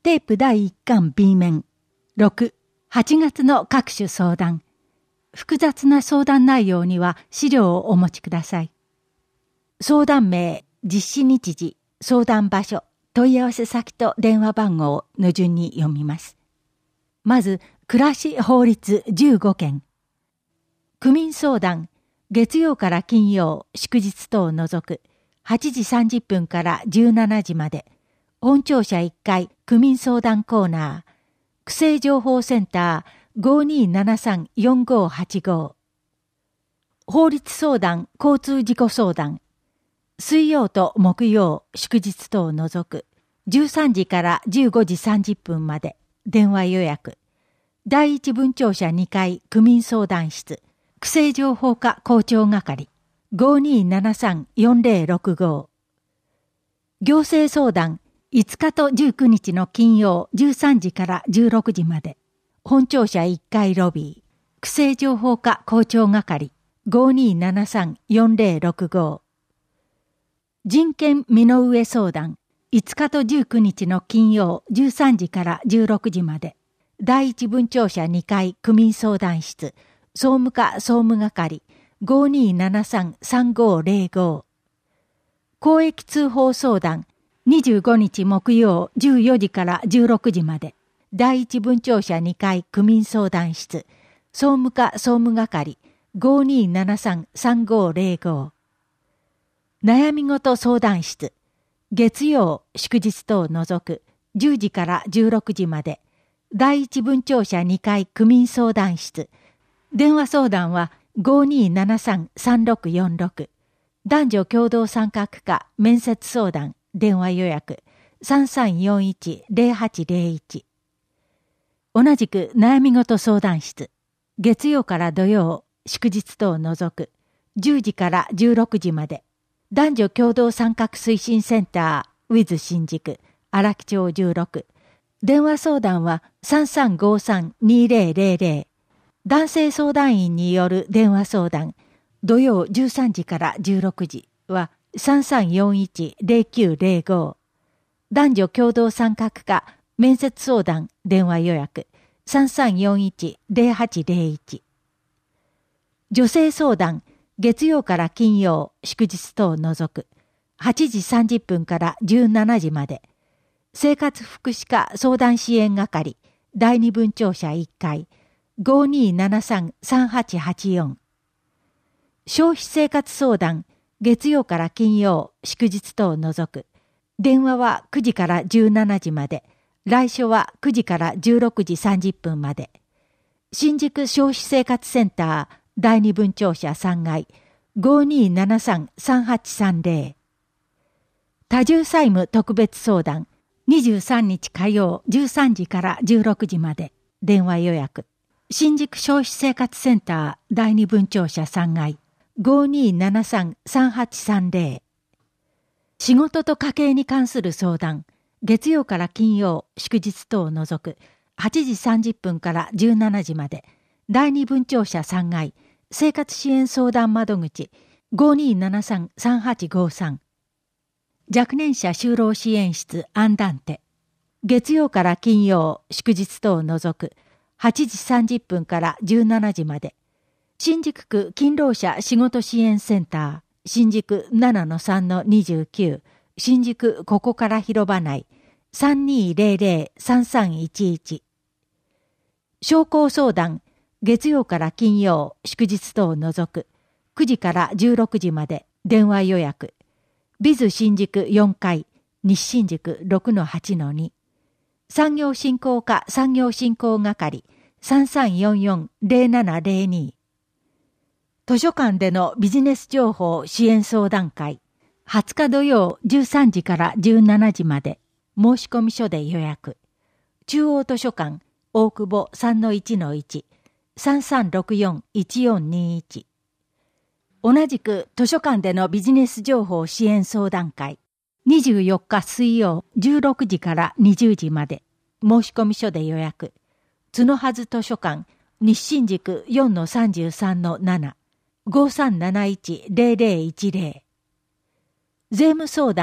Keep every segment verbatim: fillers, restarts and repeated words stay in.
テープだいいっかん B 面ろく、はちがつの各種相談。複雑な相談内容には資料をお持ちください。相談名、実施日時、相談場所、問い合わせ先と電話番号の順に読みます。まず、暮らし法律じゅうごけん。区民相談、月曜から金曜、祝日等を除く、はちじさんじゅっぷんからじゅうしちじまで、本庁舎いっかい区民相談コーナー、区政情報センター ごにーななさんよんごはちご。法律相談、交通事故相談、水曜と木曜、祝日等を除く、じゅうさんじからじゅうごじさんじゅっぷんまで、電話予約。第一分庁舎にかい区民相談室、区政情報課校長係、ごにーななさんよんぜろろくご。行政相談、いつかとじゅうくにちの金曜じゅうさんじからじゅうろくじまで、本庁舎いっかいロビー、区政情報課校長係、ごにーななさんよんぜろろくご。人権身の上相談、いつかとじゅうくにちの金曜じゅうさんじからじゅうろくじまで、第一分庁舎にかい区民相談室、総務課総務係、ごにーななさんさんごぜろご。公益通報相談、にじゅうごにち木曜じゅうよじからじゅうろくじまで、第一分庁舎にかい区民相談室、総務課総務係、ごにーななさんさんごぜろご。悩み事相談室、月曜、祝日等を除く、じゅうじからじゅうろくじまで、第一分庁舎にかい区民相談室、電話相談はごにーななさんさんろくよんろく、男女共同参画課面接相談、電話予約 さんさんよんいちぜろはちぜろいち。同じく悩み事相談室、月曜から土曜、祝日等を除く、じゅうじからじゅうろくじまで、男女共同参画推進センター、ウィズ新宿、荒木町じゅうろく。電話相談はさんさんごさんにぜろぜろぜろ。男性相談員による電話相談、土曜じゅうさんじからじゅうろくじはさんさんよんいちぜろきゅうぜろご。男女共同参画課面接相談電話予約さんさんよんいちぜろはちぜろいち。女性相談、月曜から金曜、祝日等を除く、はちじさんじゅっぷんからじゅうしちじまで、生活福祉課相談支援係、第二分庁舎いっかい、ごにーななさんさんはちはちよん。消費生活相談、月曜から金曜、祝日等を除く、電話はくじからじゅうしちじまで、来所はくじからじゅうろくじさんじゅっぷんまで、新宿消費生活センター、第二分庁舎さんがい、ごにーななさんさんはちさんぜろ。多重債務特別相談、にじゅうさんにち火曜じゅうさんじからじゅうろくじまで、電話予約。新宿消費生活センター第二分庁舎さんがい、ごにーななさんさんはちさんぜろ。仕事と家計に関する相談、月曜から金曜、祝日等を除く、はちじさんじゅっぷんからじゅうしちじまで、第二分庁舎さんがい、生活支援相談窓口、ごにーななさんさんはちごさん。若年者就労支援室アンダンテ、月曜から金曜、祝日等を除く、はちじさんじゅっぷんからじゅうしちじまで、新宿区勤労者仕事支援センター、新宿 ななのさんのにじゅうきゅう、新宿ここから広場内、さんにーぜろぜろさんさんいちいち。商工相談、月曜から金曜、祝日等を除く、くじからじゅうろくじまで、電話予約。ビズ新宿よんかい、西新宿 ろくのはちのに。産業振興課産業振興係、さんさんよんよんぜろななぜろに。図書館でのビジネス情報支援相談会、はつか土曜じゅうさんじからじゅうしちじまで、申込書で予約。中央図書館、大久保 さんのいちのいち、さんさんろくよんいちよんにいち。同じく図書館でのビジネス情報支援相談会、にじゅうよっか水曜じゅうろくじからにじゅうじまで、申込書で予約。角はず図書館、西新宿 よんのさんじゅうさんのなな、ごさんなないちぜろぜろいちぜろ。税務相談、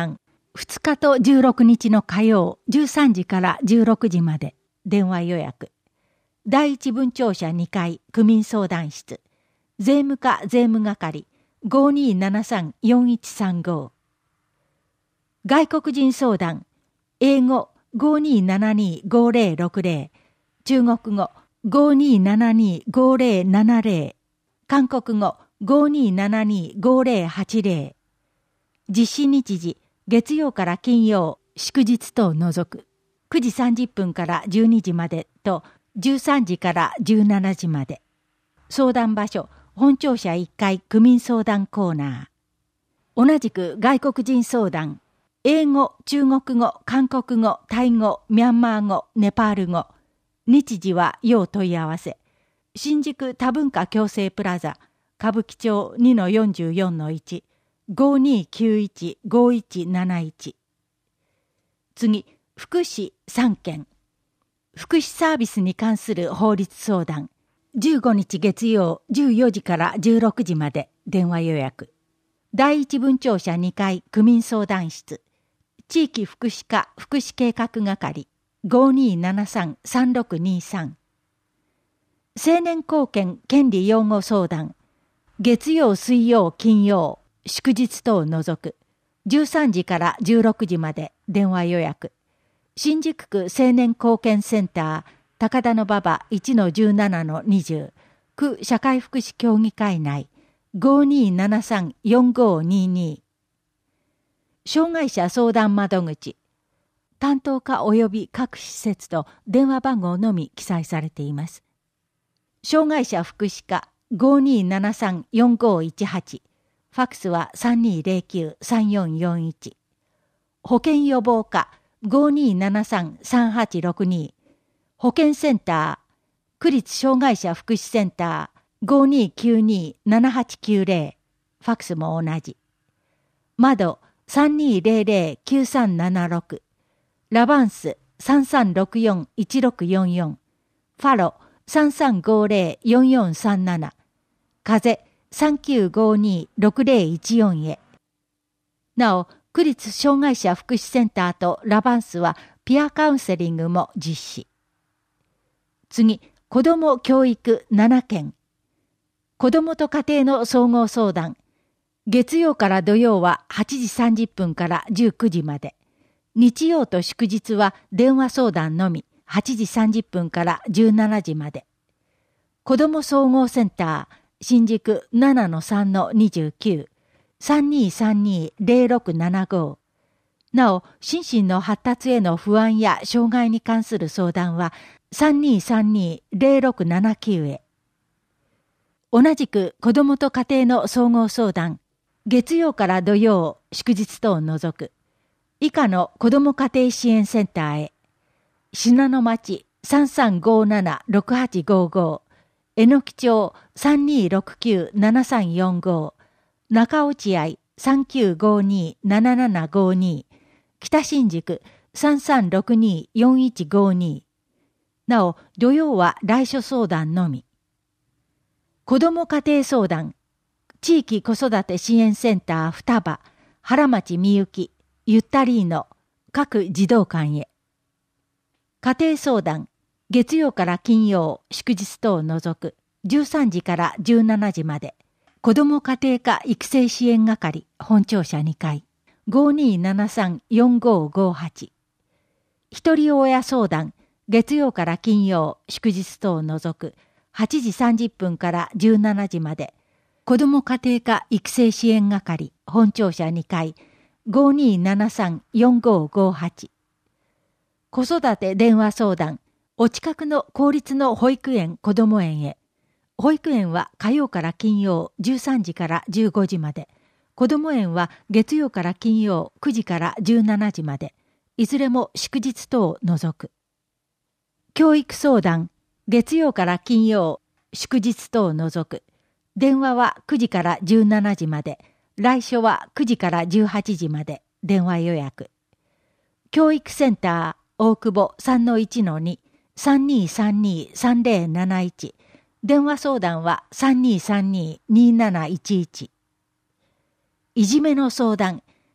ふつかとじゅうろくにちの火曜じゅうさんじからじゅうろくじまで電話予約。第一分庁舎にかい区民相談室。税務課税務係 ごにーななさんよんいちさんご。外国人相談。英語 ごにーななにーごぜろろくぜろ。中国語 ごにーななにーごぜろななぜろ。韓国語 ごにーななにーごぜろはちぜろ。実施日時、月曜から金曜、祝日等除く。くじさんじゅっぷんからじゅうにじまでと、じゅうさんじからじゅうしちじまで。相談場所、本庁舎いっかい区民相談コーナー。同じく外国人相談。英語、中国語、韓国語、タイ語、ミャンマー語、ネパール語。日時は要問い合わせ。新宿多文化共生プラザ、歌舞伎町 にのよんじゅうよんのいち、ごにーきゅういちごいちなないち。次、福祉さんけん。福祉サービスに関する法律相談。じゅうごにち月曜じゅうよじからじゅうろくじまで電話予約。第一分庁舎にかい区民相談室。地域福祉課福祉計画係 ごにーななさんさんろくにさん。青年貢献権利擁護相談。月曜水曜金曜祝日等除く。じゅうさんじからじゅうろくじまで電話予約。新宿区青年貢献センター高田馬場 いちのじゅうななのにじゅう。区社会福祉協議会内 ごにーななさんよんごにに。障害者相談窓口。担当課及び各施設と電話番号のみ記載されています。障害者福祉課 ごにーななさんよんごいちはち。ファックスは さんにーぜろきゅうさんよんよんいち。保健予防課 ごにーななさんさんはちろくに。保健センター区立障害者福祉センター ごにーきゅうにーななはちきゅうぜろ。ファックスも同じ。窓 さんにーぜろぜろきゅうさんななろく。ラバンス さんさんろくよんいちろくよんよん。ファロ さんさんごぜろよんよんさんなな。風 さんきゅうごにーろくぜろいちよん へ。なお、区立障害者福祉センターとラバンスはピアカウンセリングも実施。次、子ども教育ななけん。子どもと家庭の総合相談。月曜から土曜ははちじさんじゅっぷんからじゅうくじまで。日曜と祝日は電話相談のみはちじさんじゅっぷんからじゅうしちじまで。子ども総合センター新宿 ななのさんのにじゅうきゅう。さんにーさんにーぜろろくななご。なお、心身の発達への不安や障害に関する相談はさんにーさんにーぜろろくななきゅうへ。同じく子どもと家庭の総合相談。月曜から土曜、祝日等除く。以下の子ども家庭支援センターへ。信濃町 さんさんごななろくはちごご。えのき町 さんにーろくきゅうななさんよんご。中落合 さんきゅうごにーななななごに。北新宿 さんさんろくにーよんいちごに。なお、土曜は来所相談のみ。子ども家庭相談。地域子育て支援センター双葉、原町みゆき、ゆったりーの各児童館へ。家庭相談。月曜から金曜、祝日等除く、じゅうさんじからじゅうしちじまで。子ども家庭科育成支援係、本庁舎にかい。ごにーななさんよんごごはち。ひとり親相談。月曜から金曜、祝日等除く、はちじさんじゅっぷんからじゅうしちじまで。子ども家庭科育成支援係、本庁舎にかい。ごにーななさんよんごごはち。子育て電話相談。お近くの公立の保育園こども園へ。保育園は火曜から金曜じゅうさんじからじゅうごじまで。こども園は月曜から金曜くじからじゅうしちじまで。いずれも祝日等を除く。教育相談。月曜から金曜祝日等を除く。電話はくじからじゅうしちじまで。来所はくじからじゅうはちじまで。電話予約。教育センター大久保 さんのいちのに。さんにーさんにーさんぜろなないち。電話相談は さんにーさんにーにーなないちいち。いじめの相談。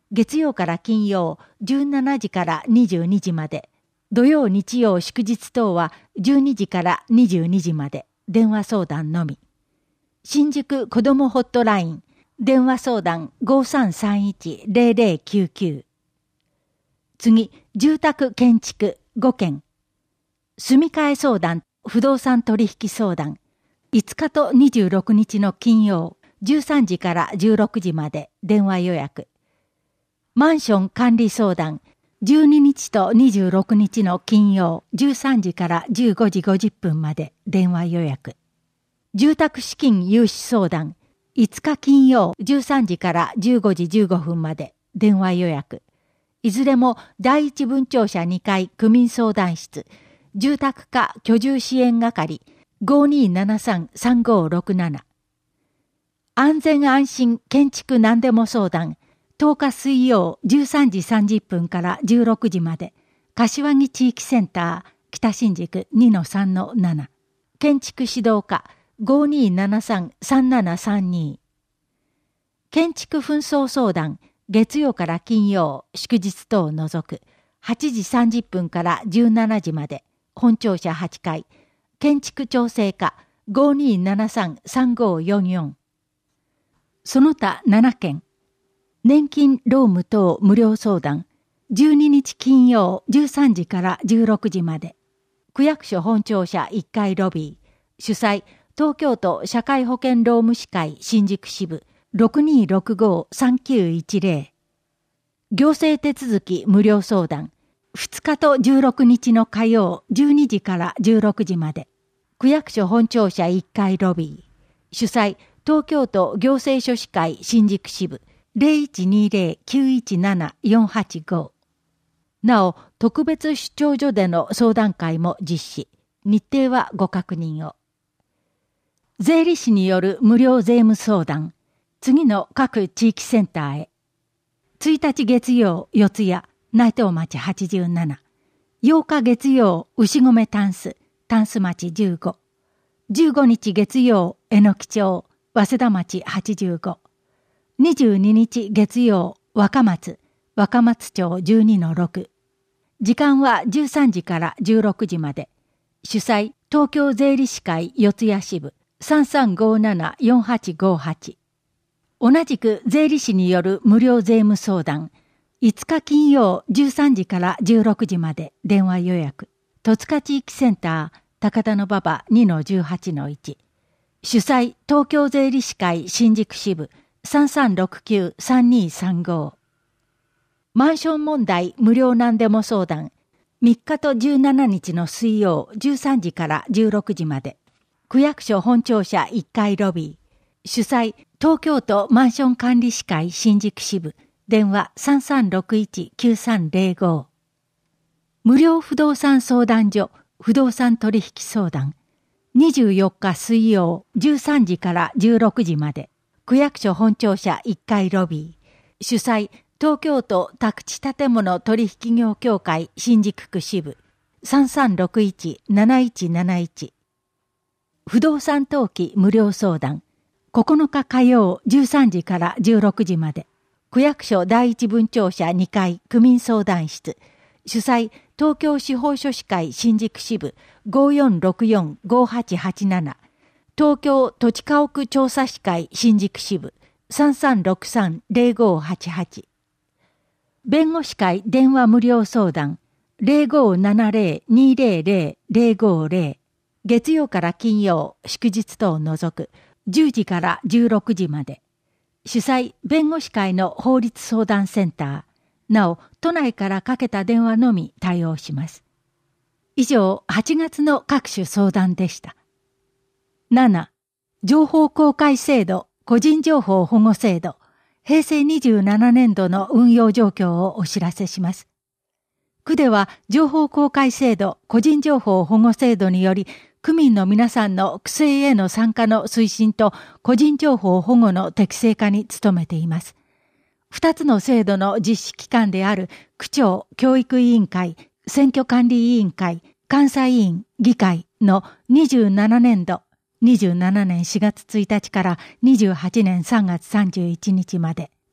月曜から金曜じゅうしちじからにじゅうにじまで、土曜日曜祝日等はじゅうにじからにじゅうにじまで、電話相談のみ。新宿子どもホットライン、電話相談 ごさんさんいちゼロゼロきゅうきゅう。次、住宅建築ごけん。住み替え相談、不動産取引相談、いつかとにじゅうろくにちの金曜、じゅうさんじからじゅうろくじまで電話予約。マンション管理相談、じゅうににちとにじゅうろくにちの金曜、じゅうさんじからじゅうごじごじゅっぷんまで電話予約。住宅資金融資相談、いつか金曜、じゅうさんじからじゅうごじじゅうごふんまで電話予約。いずれも第一分庁舎にかい区民相談室、住宅課居住支援係 ごにーななさんさんごーろくなな。安全安心建築何でも相談、とおか水曜じゅうさんじさんじゅっぷんからじゅうろくじまで、柏木地域センター北新宿 にのさんのなな。建築指導課 ごにーななさんさんななさんに。建築紛争相談、月曜から金曜、祝日等を除く、はちじさんじゅっぷんからじゅうしちじまで、本庁舎はちかい、建築調整課 ごにーななさんさんごーよんよん。その他ななけん。年金労務等無料相談、じゅうににち金曜じゅうさんじからじゅうろくじまで。区役所本庁舎いっかいロビー。主催、東京都社会保険労務士会新宿支部 ろくにーろくごーさんきゅういちゼロ。行政手続き無料相談、ふつかとじゅうろくにちの火曜じゅうにじからじゅうろくじまで。区役所本庁舎いっかいロビー。主催、東京都行政書士会新宿支部 ゼロいちにゼロきゅういちななよんはちご。なお、特別出張所での相談会も実施。日程はご確認を。税理士による無料税務相談。次の各地域センターへ。ついたち月曜、四谷、内藤町はちじゅうなな。ようか月曜、牛込タンス、タンス町じゅうご。じゅうごにち月曜、榎木町、早稲田町はちじゅうご。にじゅうににち月曜、若松、若松町じゅうにのろく。時間はじゅうさんじからじゅうろくじまで。主催、東京税理士会四谷支部 さんさんごーななよんはちごはち。同じく税理士による無料税務相談、いつか金曜じゅうさんじからじゅうろくじまで電話予約。戸塚地域センター高田馬場 にのじゅうはちのいち。主催、東京税理士会新宿支部 さんさんろくきゅうさんにーさんご。マンション問題無料何でも相談、みっかとじゅうしちにちの水曜じゅうさんじからじゅうろくじまで。区役所本庁舎いっかいロビー。主催、東京都マンション管理士会新宿支部、電話 さんさんろくいちきゅうさんゼロご。無料不動産相談所、不動産取引相談。にじゅうよっか水曜じゅうさんじからじゅうろくじまで。区役所本庁舎いっかいロビー。主催、東京都宅地建物取引業協会新宿区支部 さんさんろくいちなないちなないち。不動産登記無料相談。ここのか火曜じゅうさんじからじゅうろくじまで。区役所第一分庁舎にかい区民相談室。主催、東京司法書士会新宿支部 ごよんろくよんごはちはちなな。東京土地家屋調査士会新宿支部 さんさんろくさんゼロごはちはち。弁護士会電話無料相談 ゼロごーななゼロにゼロゼロゼロごゼロ。月曜から金曜、祝日等を除くじゅうじからじゅうろくじまで。主催、弁護士会の法律相談センター。なお、都内からかけた電話のみ対応します。以上、はちがつの各種相談でした。なな. 情報公開制度、個人情報保護制度、へいせいにじゅうななねんどの運用状況をお知らせします。区では、情報公開制度、個人情報保護制度により、区民の皆さんの区政への参加の推進と個人情報保護の適正化に努めています。二つの制度の実施機関である区長、教育委員会、選挙管理委員会、監査委員、議会のにじゅうななねんど、にじゅうななねんしがつついたちからにじゅうはちねんさんがつさんじゅういちにちまで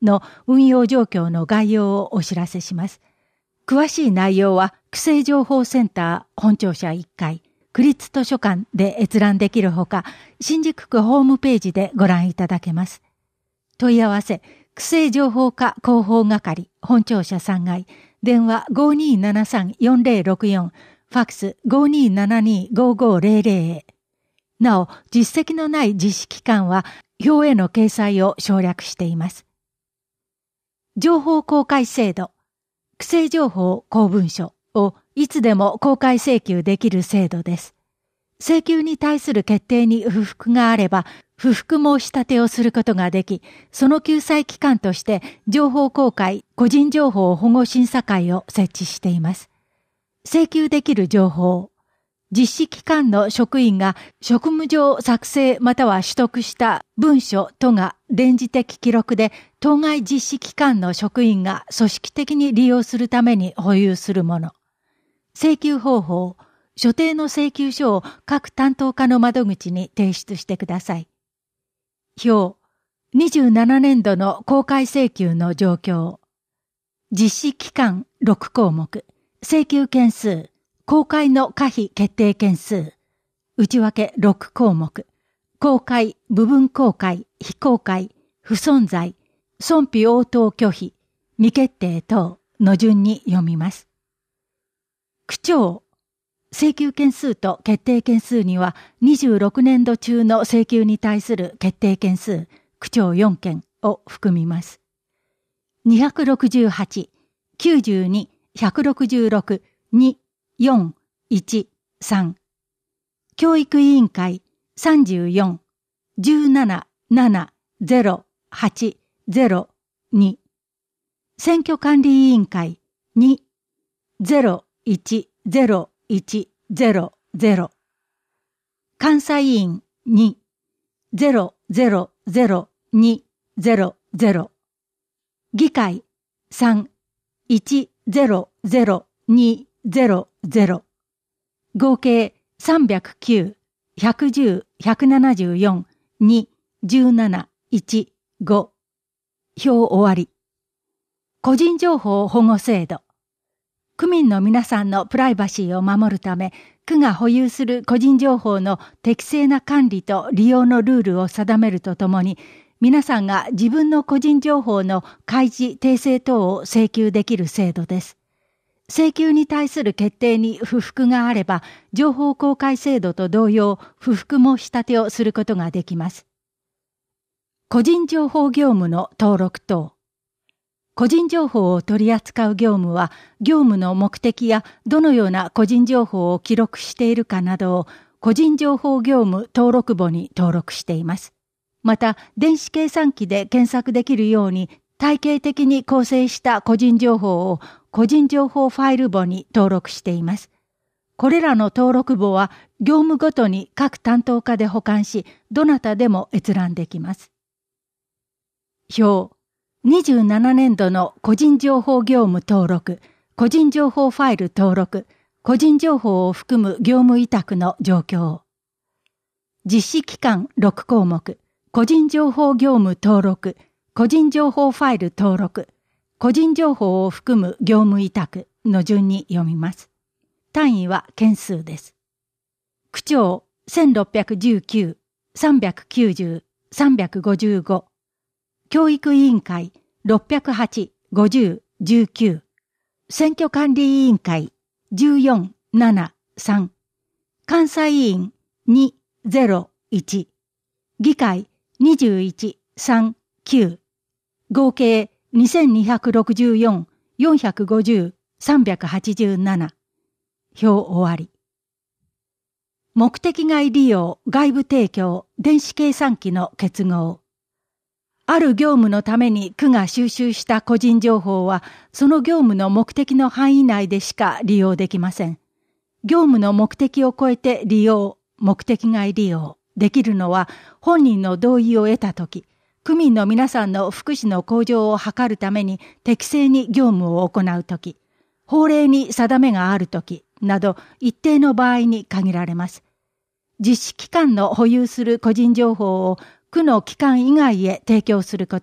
の運用状況の概要をお知らせします。詳しい内容は、区政情報センター本庁舎いっかい、区立図書館で閲覧できるほか、新宿区ホームページでご覧いただけます。問い合わせ、区政情報課広報係本庁舎さんがい、電話 ごーにーななさんよんぜろろくよん、ファックス ごーにーななにーごーごーぜろぜろ へ。なお、実績のない実施機関は、表への掲載を省略しています。情報公開制度、区政情報公文書をいつでも公開請求できる制度です。請求に対する決定に不服があれば、不服申し立てをすることができ、その救済機関として情報公開個人情報保護審査会を設置しています。請求できる情報、実施機関の職員が職務上作成または取得した文書等が電磁的記録で当該実施機関の職員が組織的に利用するために保有するもの。請求方法、所定の請求書を各担当課の窓口に提出してください。表、にじゅうななねんどの公開請求の状況。実施期間ろくこうもく、請求件数、公開の可否決定件数、内訳ろくこうもく、公開、部分公開、非公開、不存在、損否応答拒否、未決定等の順に読みます。区長、請求件数と決定件数にはにじゅうろくねんど中の請求に対する決定件数、区長よんけんを含みます。にひゃくろくじゅうはち、きゅうじゅうに、ひゃくろくじゅうろく、に、よん、いち、さん。教育委員会さんじゅうよん、じゅうなな、なな、ゼロ、はち、ゼロ、に。選挙管理委員会に、ゼロ、いち、ゼロ、いち、ゼロ、ゼロ。監査委員に、ゼロ、ゼロ、ゼロ、に、ゼロ、ゼロ。議会さん、いち、ゼロ、ゼロ、に、ゼロ、ゼロ。合計さんびゃくきゅう、ひゃくじゅう、ひゃくななじゅうよん、に、じゅうなな、いち、ご。表終わり。個人情報保護制度。区民の皆さんのプライバシーを守るため、区が保有する個人情報の適正な管理と利用のルールを定めるとともに、皆さんが自分の個人情報の開示・訂正等を請求できる制度です。請求に対する決定に不服があれば、情報公開制度と同様、不服申し立てをすることができます。個人情報業務の登録等。個人情報を取り扱う業務は、業務の目的やどのような個人情報を記録しているかなどを、個人情報業務登録簿に登録しています。また、電子計算機で検索できるように、体系的に構成した個人情報を個人情報ファイル簿に登録しています。これらの登録簿は業務ごとに各担当課で保管し、どなたでも閲覧できます。表、にじゅうななねんどの個人情報業務登録、個人情報ファイル登録、個人情報を含む業務委託の状況。実施期間ろくこうもく、個人情報業務登録、個人情報ファイル登録、個人情報を含む業務委託の順に読みます。単位は件数です。区長せんろっぴゃくじゅうきゅう、さんびゃくきゅうじゅう、さんびゃくごじゅうご。教育委員会ろっぴゃくはち、ごじゅう、じゅうきゅう。選挙管理委員会じゅうよん、なな、さん。監査委員に、ゼロ、いち。議会にじゅういち、さん、きゅう。合計にせんにひゃくろくじゅうよん、よんひゃくごじゅう、さんびゃくはちじゅうなな。表終わり。目的外利用、外部提供、電子計算機の結合。ある業務のために区が収集した個人情報は、その業務の目的の範囲内でしか利用できません。業務の目的を超えて利用、目的外利用できるのは、本人の同意を得たとき、区民の皆さんの福祉の向上を図るために適正に業務を行うとき、法令に定めがあるときなど一定の場合に限られます。実施機関の保有する個人情報を区の機関以外へ提供すること、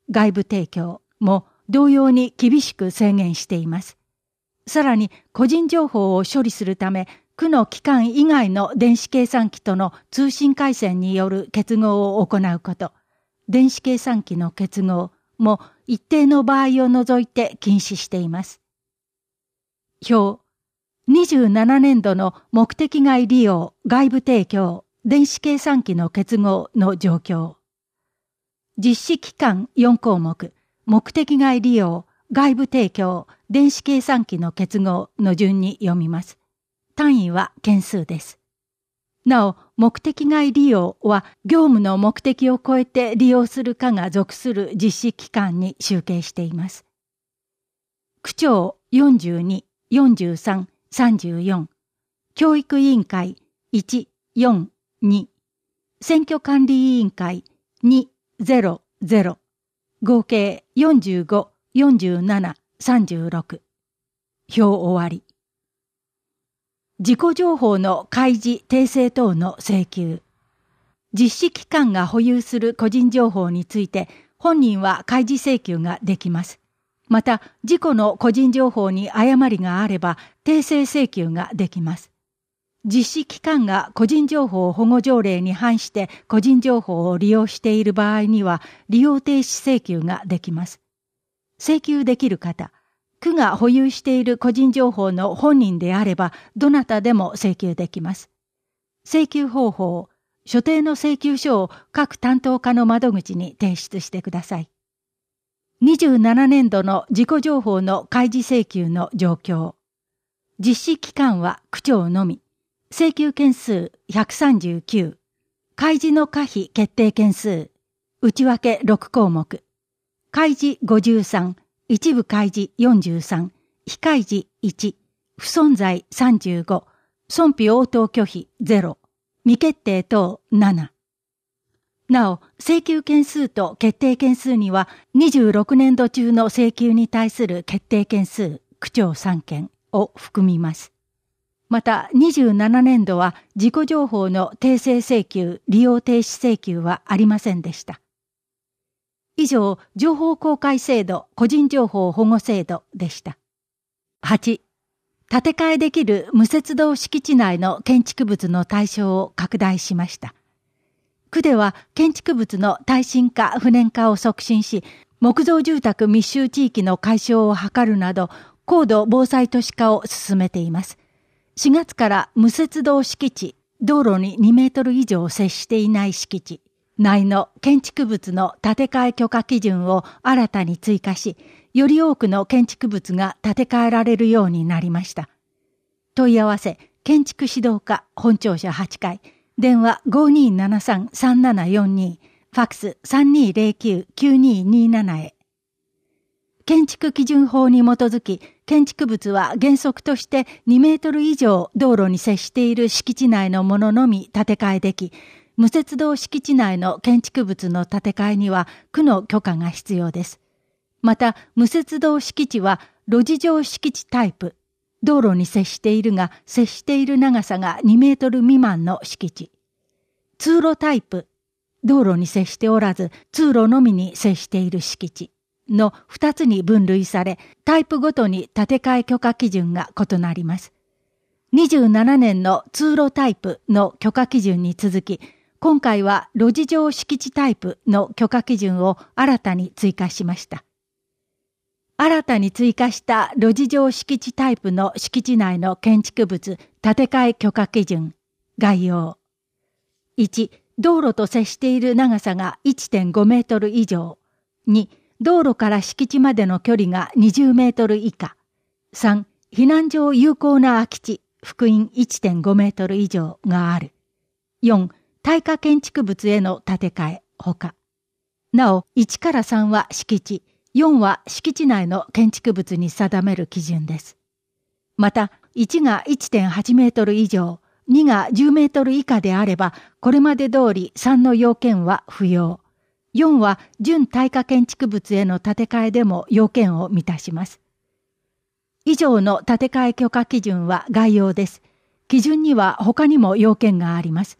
外部提供も同様に厳しく制限しています。さらに個人情報を処理するため、区の機関以外の電子計算機との通信回線による結合を行うこと、電子計算機の結合も一定の場合を除いて禁止しています。表、にじゅうななねんどの目的外利用、外部提供、電子計算機の結合の状況。実施期間よん項目、目的外利用、外部提供、電子計算機の結合の順に読みます。単位は件数です。なお、目的外利用は業務の目的を超えて利用するかが属する実施期間に集計しています。区長よんじゅうに、よんじゅうさん、さんじゅうよん、教育委員会いち、よん、に、選挙管理委員会に、ゼロ、ゼロ、合計よんじゅうご、よんじゅうなな、さんじゅうろく。表終わり。自己情報の開示・訂正等の請求。実施機関が保有する個人情報について、本人は開示請求ができます。また、自己の個人情報に誤りがあれば、訂正請求ができます。実施機関が個人情報保護条例に反して個人情報を利用している場合には、利用停止請求ができます。請求できる方、区が保有している個人情報の本人であれば、どなたでも請求できます。請求方法、所定の請求書を各担当課の窓口に提出してください。にじゅうななねんどの自己情報の開示請求の状況。実施期間は区長のみ。請求件数ひゃくさんじゅうきゅう。開示の可否決定件数。内訳ろく項目。開示ごじゅうさん。一部開示よんじゅうさん。非開示いち。不存在さんじゅうご。損否応答拒否ゼロ。未決定等なな。なお、請求件数と決定件数にはにじゅうろくねんど中の請求に対する決定件数、区長さんけんを含みます。また、にじゅうななねんどは自己情報の訂正請求、利用停止請求はありませんでした。以上、情報公開制度、個人情報保護制度でした。はち、建て替えできる無接道敷地内の建築物の対象を拡大しました。区では建築物の耐震化・不燃化を促進し、木造住宅密集地域の解消を図るなど、高度防災都市化を進めています。しがつから無接道敷地、道路ににメートル以上接していない敷地内の建築物の建て替え許可基準を新たに追加し、より多くの建築物が建て替えられるようになりました。問い合わせ、建築指導課本庁舎はちかい、電話 ごにーななさん さんななよんに、ファックス さんにーぜろきゅう きゅうにーにーなな へ。建築基準法に基づき、建築物は原則としてにメートル以上道路に接している敷地内のもののみ建て替えでき、無接道敷地内の建築物の建て替えには区の許可が必要です。また、無接道敷地は路地上敷地タイプ、道路に接しているが接している長さがにメートル未満の敷地。通路タイプ、道路に接しておらず通路のみに接している敷地のふたつに分類され、タイプごとに建て替え許可基準が異なります。にじゅうななねんの通路タイプの許可基準に続き、今回は路地上敷地タイプの許可基準を新たに追加しました。新たに追加した路地上敷地タイプの敷地内の建築物建て替え許可基準概要。いち、道路と接している長さが いってんごメートル以上。に、道路から敷地までの距離がにじゅうメートル以下。さん、避難所有効な空き地、幅員 いってんごメートル以上がある。よん、耐火建築物への建て替え、ほか。なお、いちからさんは敷地、よんは敷地内の建築物に定める基準です。また、いちが いってんはちメートル以上、にがじゅうメートル以下であれば、これまで通りさんの要件は不要。よんは準耐火建築物への建て替えでも要件を満たします。以上の建て替え許可基準は概要です。基準には他にも要件があります。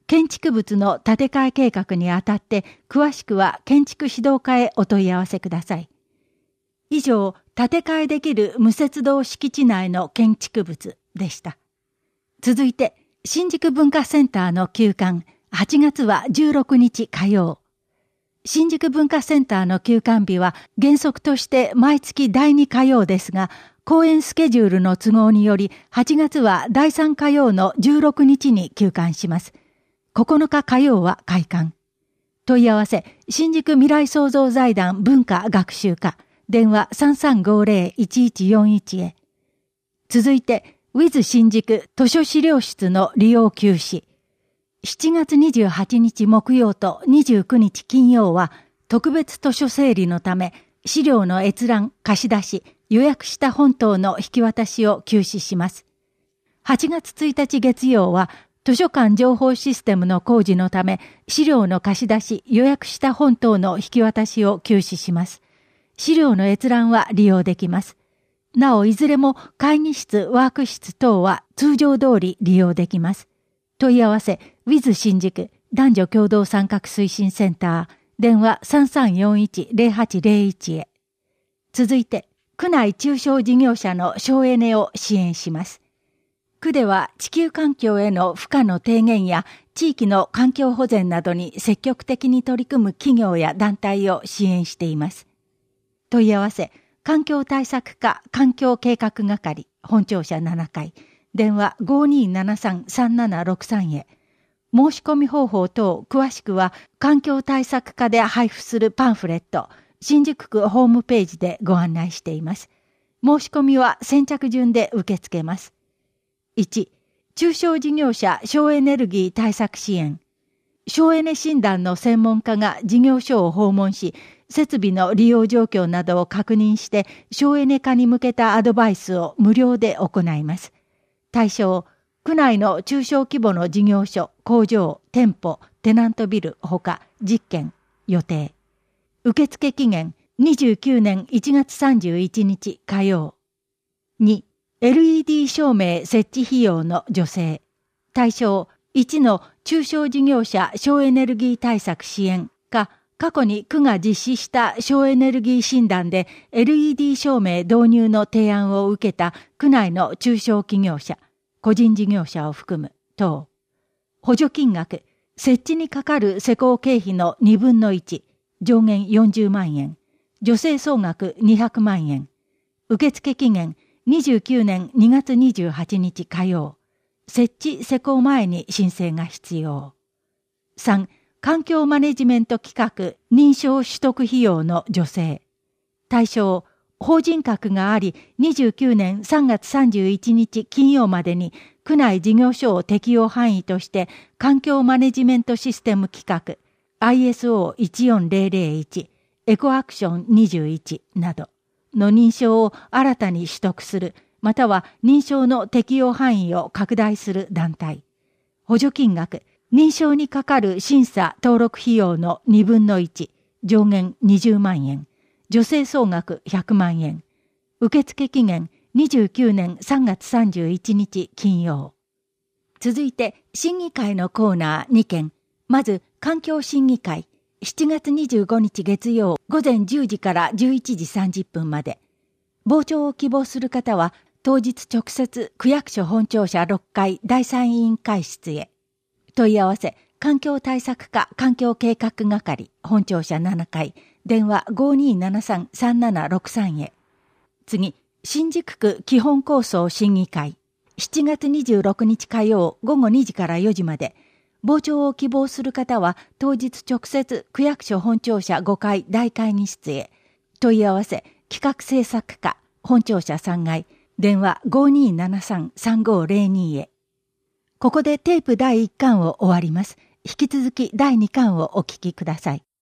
建築物の建て替え計画にあたって詳しくは建築指導課へお問い合わせください。以上、建て替えできる無接道敷地内の建築物でした。続いて、新宿文化センターの休館、はちがつはじゅうろくにち火曜。新宿文化センターの休館日は原則として毎月だいに火曜ですが、公演スケジュールの都合によりはちがつはだいさん火曜のじゅうろくにちに休館します。ここのか火曜は開館。問い合わせ、新宿未来創造財団文化学習課、電話 さんさんごぜろいちいちよんいち へ。続いて、ウィズ 新宿図書資料室の利用休止。しちがつにじゅうはちにち木曜とにじゅうくにち金曜は特別図書整理のため資料の閲覧、貸し出し、予約した本等の引き渡しを休止します。はちがつついたち月曜は図書館情報システムの工事のため資料の貸し出し、予約した本等の引き渡しを休止します。資料の閲覧は利用できます。なおいずれも会議室、ワーク室等は通常通り利用できます。問い合わせ、ウィズ 新宿男女共同参画推進センター、電話 さんさんよんいちぜろはちぜろいち へ。続いて、区内中小事業者の省エネを支援します。区では地球環境への負荷の低減や地域の環境保全などに積極的に取り組む企業や団体を支援しています。問い合わせ、環境対策課環境計画係本庁舎ななかい、電話 ごにーななさんさんななろくさん へ。申し込み方法等詳しくは環境対策課で配布するパンフレット、新宿区ホームページでご案内しています。申し込みは先着順で受け付けます。いち. 中小事業者省エネルギー対策支援。省エネ診断の専門家が事業所を訪問し、設備の利用状況などを確認して省エネ化に向けたアドバイスを無料で行います。対象、区内の中小規模の事業所、工場、店舗、テナントビルほか実験、予定。受付期限にじゅうきゅうねんいちがつさんじゅういちにち火曜。に. エルイーディー 照明設置費用の助成。対象いちの中小事業者省エネルギー対策支援か、過去に区が実施した省エネルギー診断で エルイーディー 照明導入の提案を受けた区内の中小企業者、個人事業者を含む等。補助金額、設置にかかる施工経費のにぶんのいち、上限よんじゅうまんえん、助成総額にひゃくまんえん。受付期限にじゅうきゅうねんにがつにじゅうはちにち火曜。設置施工前に申請が必要。さん. 環境マネジメント企画認証取得費用の助成。対象、法人格がありにじゅうきゅうねんさんがつさんじゅういちにち金曜までに区内事業所を適用範囲として環境マネジメントシステム規格 アイエスオーいちよんぜろぜろいち エコアクションにじゅういちなどの認証を新たに取得するまたは認証の適用範囲を拡大する団体。補助金額、認証にかかる審査登録費用のにぶんのいち、上限にじゅうまんえん、助成総額ひゃくまんえん。受付期限にじゅうきゅうねんさんがつさんじゅういちにち金曜。続いて、審議会のコーナーにけん。まず、環境審議会。しちがつにじゅうごにち月曜午前じゅうじからじゅういちじさんじゅっぷんまで。傍聴を希望する方は、当日直接区役所本庁舎ろっかいだいさん委員会室へ。問い合わせ、環境対策課環境計画係本庁舎ななかい、電話 ごにーななさんさんななろくさん へ。次、新宿区基本構想審議会。しちがつにじゅうろくにち火曜午後にじからよじまで。傍聴を希望する方は当日直接区役所本庁舎ごかい大会議室へ。問い合わせ、企画制作課本庁舎さんがい、電話 ごにーななさんさんごぜろに へ。ここでテープだいいっかんを終わります。引き続きだいにかんをお聞きください。